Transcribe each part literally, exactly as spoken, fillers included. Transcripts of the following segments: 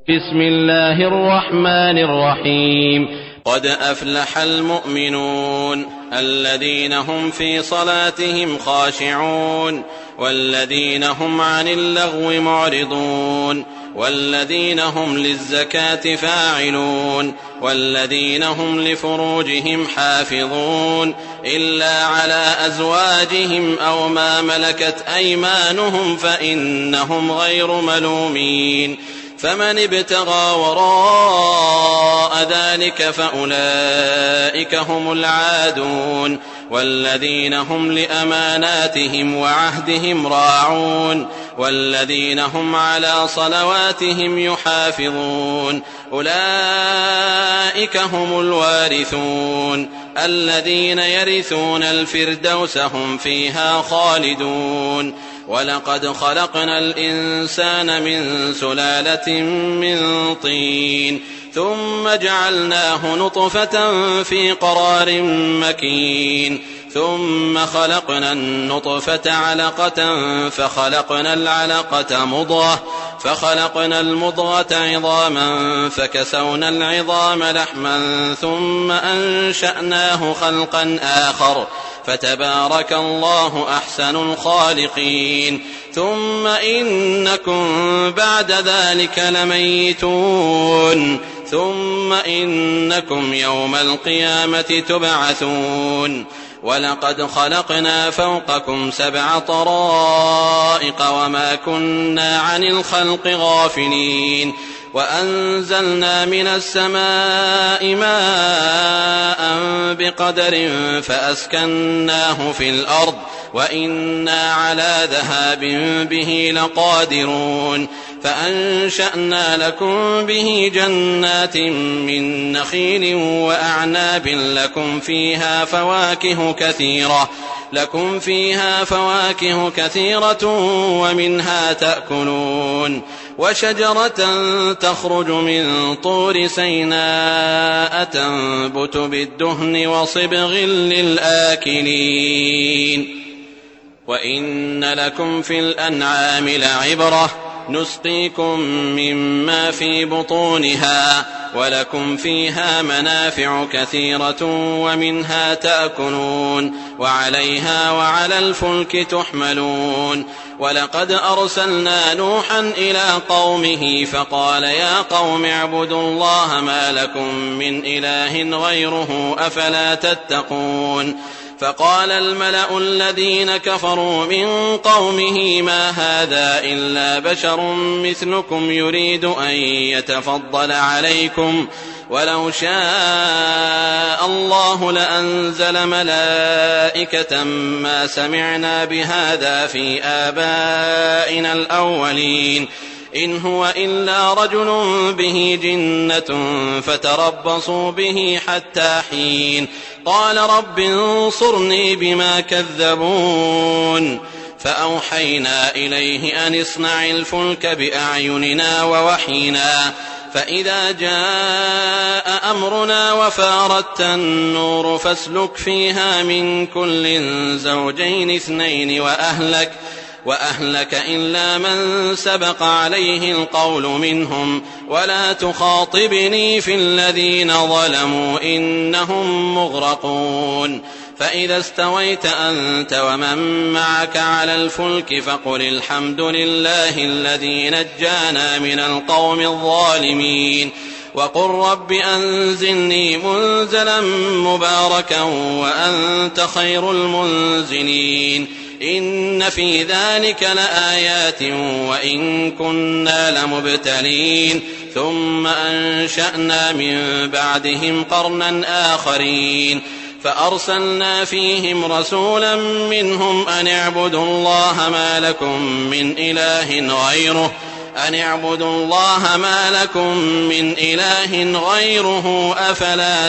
بسم الله الرحمن الرحيم. قد أفلح المؤمنون الذين هم في صلاتهم خاشعون والذين هم عن اللغو معرضون والذين هم للزكاة فاعلون والذين هم لفروجهم حافظون إلا على أزواجهم أو ما ملكت أيمانهم فإنهم غير ملومين. فمن ابتغى وراء ذلك فأولئك هم العادون والذين هم لأماناتهم وعهدهم راعون والذين هم على صلواتهم يحافظون أولئك هم الوارثون الذين يرثون الفردوس هم فيها خالدون. ولقد خلقنا الإنسان من سلالة من طين ثم جعلناه نطفة في قرار مكين ثم خلقنا النطفة علقة فخلقنا العلقة مضغة فخلقنا المضغة عظاما فكسونا العظام لحما ثم أنشأناه خلقا آخر فتبارك الله أحسن الخالقين. ثم إنكم بعد ذلك لميتون ثم إنكم يوم القيامة تبعثون. ولقد خلقنا فوقكم سبع طرائق وما كنا عن الخلق غافلين وأنزلنا من السماء ماء بقدر فأسكناه في الأرض وإنا على ذهاب به لقادرون. فأنشأنا لكم به جنات من نخيل وأعناب لكم فيها فواكه كثيرة لكم فيها فواكه كثيرة ومنها تأكلون وشجرة تخرج من طور سيناء تنبت بالدهن وصبغ للآكلين. وإن لكم في الأنعام لعبرة نسقيكم مما في بطونها ولكم فيها منافع كثيرة ومنها تأكلون وعليها وعلى الفلك تحملون. ولقد أرسلنا نوحا إلى قومه فقال يا قوم اعبدوا الله ما لكم من إله غيره أفلا تتقون. فقال الملأ الذين كفروا من قومه ما هذا إلا بشر مثلكم يريد أن يتفضل عليكم ولو شاء الله لأنزل ملائكة ما سمعنا بهذا في آبائنا الأولين إن هو إلا رجل به جنة فتربصوا به حتى حين. قال رب انصرني بما كذبون. فأوحينا إليه أن اصنع الفلك بأعيننا ووحينا فإذا جاء أمرنا وفارت النور فاسلك فيها من كل زوجين اثنين وأهلك وأهلك إلا من سبق عليه القول منهم ولا تخاطبني في الذين ظلموا إنهم مغرقون. فإذا استويت أنت ومن معك على الفلك فقل الحمد لله الذي نجانا من القوم الظالمين وقل رب أنزلني منزلا مباركا وأنت خير المنزلين. إن في ذلك لآيات وإن كنا لمبتلين. ثم أنشأنا من بعدهم قرنا آخرين فأرسلنا فيهم رسولا منهم أن اعبدوا الله ما لكم من إله غيره أن اعبدوا الله ما لكم من إله غيره أفلا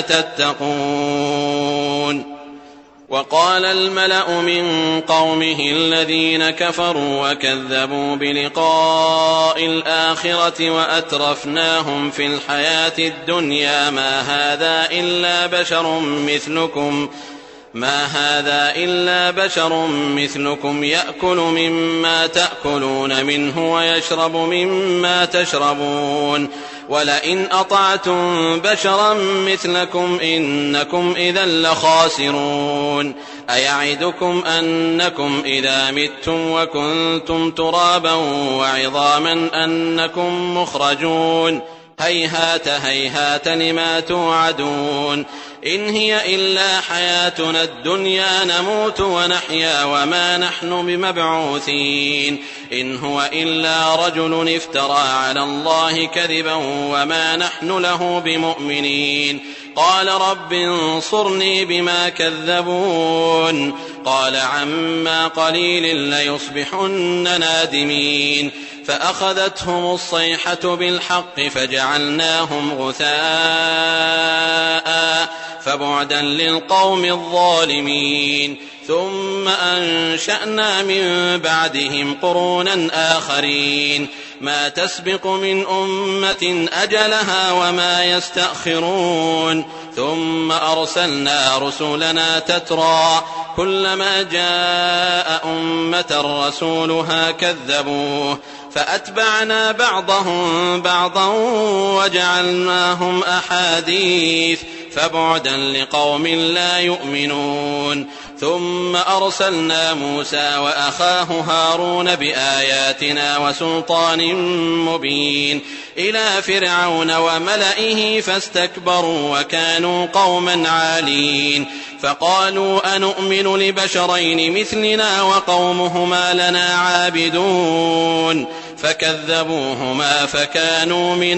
تتقون. وقال الملأ من قومه الذين كفروا وكذبوا بلقاء الآخرة وأترفناهم في الحياة الدنيا ما هذا إلا بشر مثلكم ما هذا إلا بشر مثلكم يأكل مما تأكلون منه ويشرب مما تشربون ولئن أطعتم بشرا مثلكم إنكم إذا لخاسرون أيعدكم أنكم إذا متم وكنتم ترابا وعظاما أنكم مخرجون هيهات هيهات لما توعدون إن هي إلا حياتنا الدنيا نموت ونحيا وما نحن بمبعوثين إن هو إلا رجل افترى على الله كذبا وما نحن له بمؤمنين قال رب انصرني بما كذبون قال عما قليل ليصبحن نادمين فأخذتهم الصيحة بالحق فجعلناهم غثاء فبعدا للقوم الظالمين ثم أنشأنا من بعدهم قرونا آخرين ما تسبق من أمة أجلها وما يستأخرون ثم أرسلنا رسلنا تترى كلما جاء أمة رسولها كذبوه فأتبعنا بعضهم بعضا وجعلناهم أحاديث فبعدا لقوم لا يؤمنون ثم أرسلنا موسى وأخاه هارون بآياتنا وسلطان مبين إلى فرعون وملئه فاستكبروا وكانوا قوما عالين فقالوا أنؤمن لبشرين مثلنا وقومهما لنا عابدون فكذبوهما فكانوا من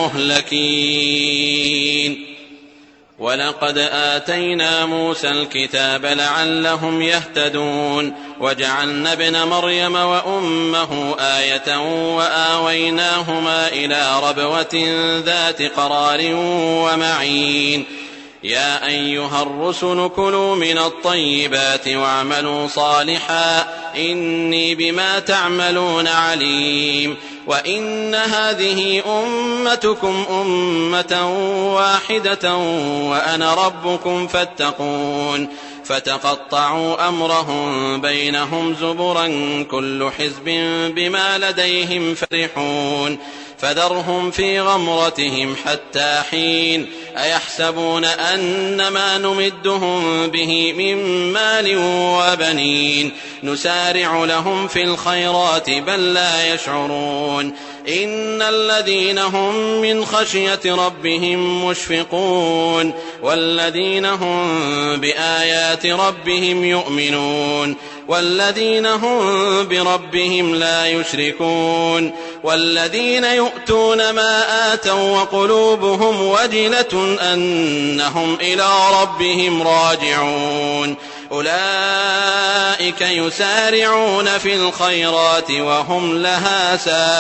المهلكين ولقد آتينا موسى الكتاب لعلهم يهتدون وجعلنا ابن مريم وأمه آية وآويناهما إلى ربوة ذات قرار ومعين يا أيها الرسل كلوا من الطيبات واعملوا صالحا إني بما تعملون عليم وإن هذه أمتكم أمة واحدة وأنا ربكم فاتقون فتقطعوا أمرهم بينهم زبرا كل حزب بما لديهم فرحون فذرهم في غمرتهم حتى حين أيحسبون أن ما نمدهم به من مال وبنين نسارع لهم في الخيرات بل لا يشعرون إن الذين هم من خشية ربهم مشفقون والذين هم بآيات ربهم يؤمنون والذين هم بربهم لا يشركون والذين يؤتون ما آتوا وقلوبهم وجلة أنهم إلى ربهم راجعون أولئك يسارعون في الخيرات وهم لها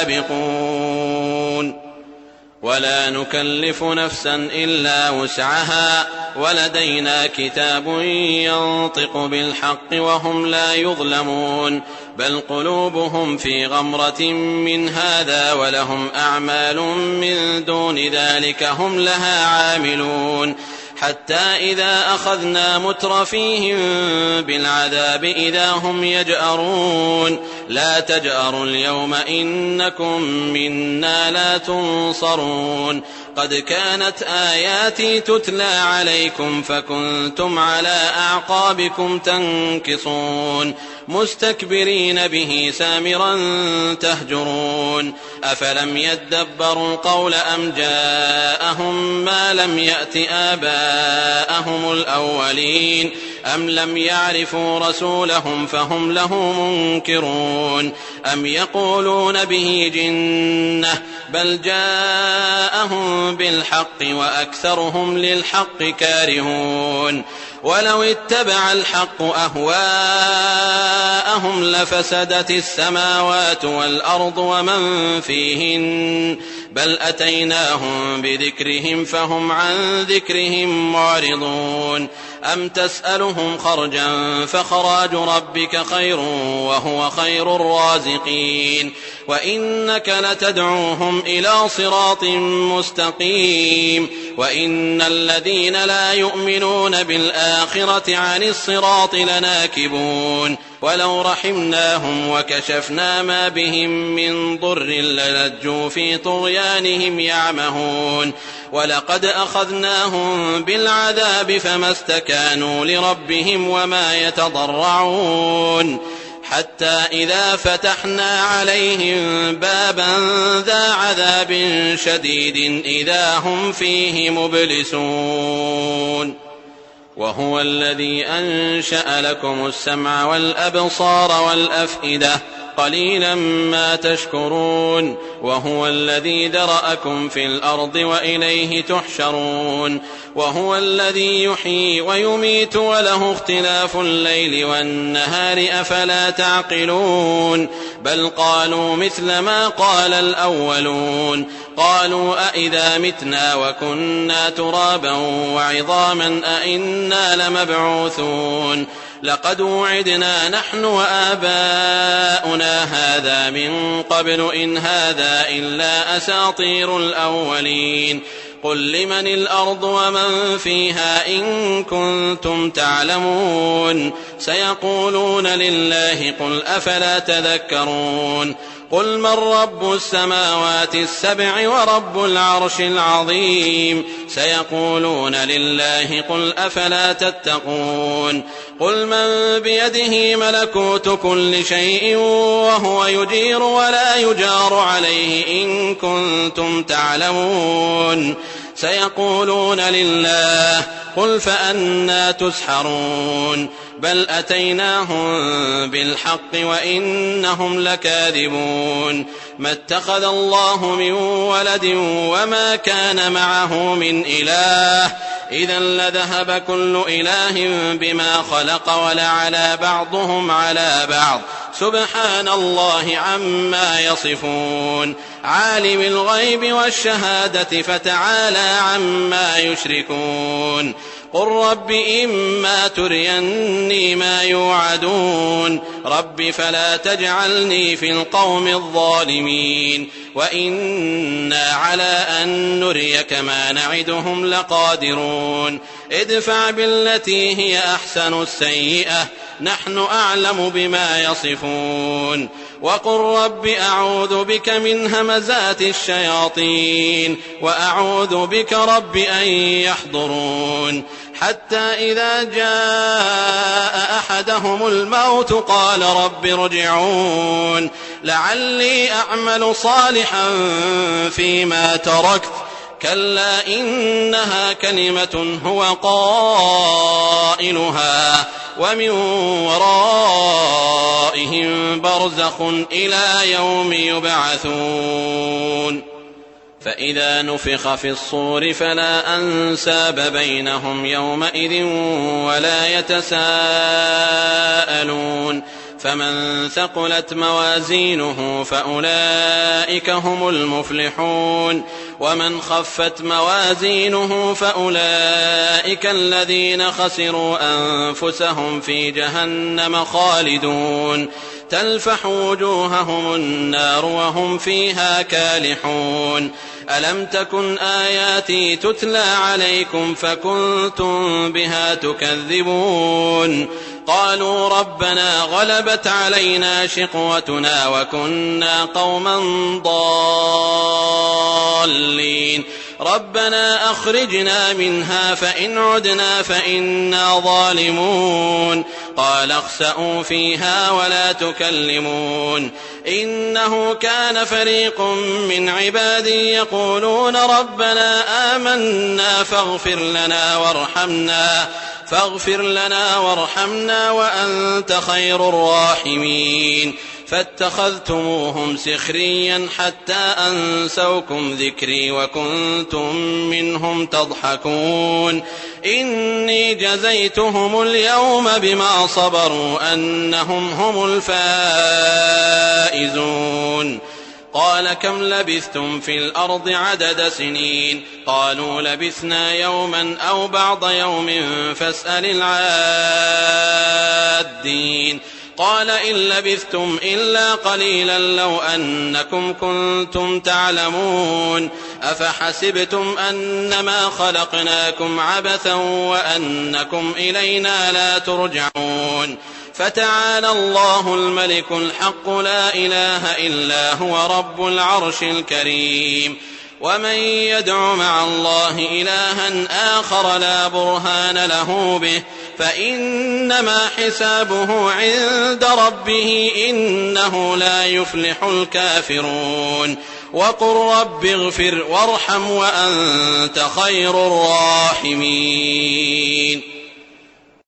سابقون ولا نكلف نفسا إلا وسعها ولدينا كتاب ينطق بالحق وهم لا يظلمون بل قلوبهم في غمرة من هذا ولهم أعمال من دون ذلك هم لها عاملون حتى إذا أخذنا مترفيهم بالعذاب إذا هم يجأرون لا تجأروا اليوم إنكم منا لا تنصرون قد كانت آياتي تتلى عليكم فكنتم على أعقابكم تنكصون مستكبرين به سامرا تهجرون أفلم يدبروا القول أم جاءهم ما لم يأت آباءهم الأولين أم لم يعرفوا رسولهم فهم له منكرون أم يقولون به جنة بل جاءهم بالحق وأكثرهم للحق كارهون ولو اتبع الحق أهواءهم لفسدت السماوات والأرض ومن فيهن بل أتيناهم بذكرهم فهم عن ذكرهم معرضون أم تسألهم خرجا فخراج ربك خير وهو خير الرازقين وإنك لتدعوهم إلى صراط مستقيم وإن الذين لا يؤمنون بالآخرة عن الصراط لناكبون ولو رحمناهم وكشفنا ما بهم من ضر للجوا في طغيانهم يعمهون ولقد أخذناهم بالعذاب فما استكانوا لربهم وما يتضرعون حتى إذا فتحنا عليهم بابا ذا عذاب شديد إذا هم فيه مبلسون وهو الذي أنشأ لكم السمع والأبصار والأفئدة قليلا ما تشكرون وهو الذي ذرأكم في الأرض وإليه تحشرون وهو الذي يحيي ويميت وله اختلاف الليل والنهار أفلا تعقلون بل قالوا مثل ما قال الأولون قالوا أئذا متنا وكنا ترابا وعظاما أئنا لمبعوثون لقد وعدنا نحن وآباؤنا هذا من قبل إن هذا إلا أساطير الأولين قل لمن الأرض ومن فيها إن كنتم تعلمون سيقولون لله قل أفلا تذكرون قل من رب السماوات السبع ورب العرش العظيم سيقولون لله قل أفلا تتقون قل من بيده ملكوت كل شيء وهو يجير ولا يجار عليه إن كنتم تعلمون سيقولون لله قل فأنى تسحرون بل أتيناهم بالحق وإنهم لكاذبون ما اتخذ الله من ولد وما كان معه من إله إذا لذهب كل إله بما خلق ولعلى بعضهم على بعض سبحان الله عما يصفون عالم الغيب والشهادة فتعالى عما يشركون قل رب إما تريني ما يوعدون رب فلا تجعلني في القوم الظالمين وإنا على أن نريك ما نعدهم لقادرون ادفع بالتي هي أحسن السيئة نحن أعلم بما يصفون وقل رب أعوذ بك من همزات الشياطين وأعوذ بك رب أن يحضرون حتى إذا جاء أحدهم الموت قال رب ارجعون لعلي أعمل صالحا فيما تركت كلا إنها كلمة هو قائلها ومن ورائهم برزخ إلى يوم يبعثون فإذا نفخ في الصور فلا أنساب بينهم يومئذ ولا يتساءلون فمن ثقلت موازينه فأولئك هم المفلحون ومن خفت موازينه فأولئك الذين خسروا أنفسهم في جهنم خالدون تلفح وجوههم النار وهم فيها كالحون ألم تكن آياتي تتلى عليكم فكنتم بها تكذبون قالوا ربنا غلبت علينا شقوتنا وكنا قوما ضالين ربنا أخرجنا منها فإن عدنا فإنا ظالمون قال اخسئوا فيها ولا تكلمون إنه كان فريق من عبادي يقولون ربنا آمنا فاغفر لنا وارحمنا فاغفر لنا وارحمنا وأنت خير الراحمين فاتخذتموهم سخريا حتى أنسوكم ذكري وكنتم منهم تضحكون إني جزيتهم اليوم بما صبروا أنهم هم الفائزون قال كم لبثتم في الأرض عدد سنين قالوا لبثنا يوما أو بعض يوم فاسأل العادين قال إن لبثتم إلا قليلا لو أنكم كنتم تعلمون أفحسبتم أنما خلقناكم عبثا وأنكم إلينا لا ترجعون فتعالى الله الملك الحق لا إله إلا هو رب العرش الكريم ومن يدع مع الله إلها آخر لا برهان له به فإنما حسابه عند ربه إنه لا يفلح الكافرون وقل رب اغفر وارحم وأنت خير الراحمين.